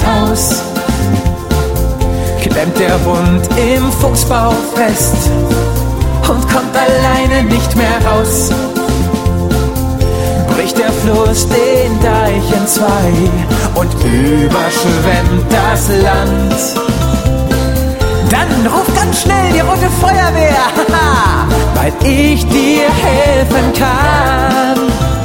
Haus. Klemmt der Hund im Fuchsbau fest und kommt alleine nicht mehr raus. Bricht der Fluss den Deich in zwei und überschwemmt das Land. Dann ruf ganz schnell die Rote Feuerwehr, weil ich dir helfen kann.